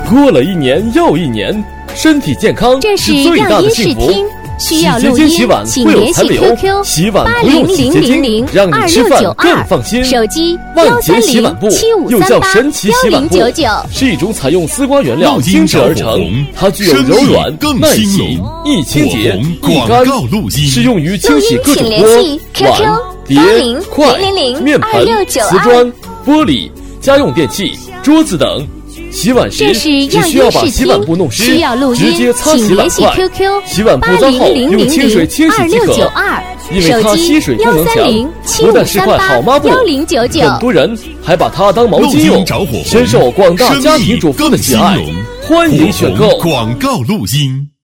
过了一年又一年，身体健康是最大的幸福。 需要录音，请联系 QQ 800000让你吃饭更放心。 手机万洁洗碗布又叫神奇洗碗布 10781099， 是一种采用丝瓜原料精制而成，它具有柔软、耐洗、易清洁、易干，适用于清洗各种锅、碗、碟、筷、面盆、瓷砖、玻璃、家用电器、桌子等。洗碗时只需要把洗碗布弄湿，直接擦洗碗筷。洗碗布脏后用清水清洗即可。因为它吸水功能强，不但是块好抹布，很多人还把它当毛巾用，深受广大家庭主妇的喜爱。欢迎选购。 广告录音。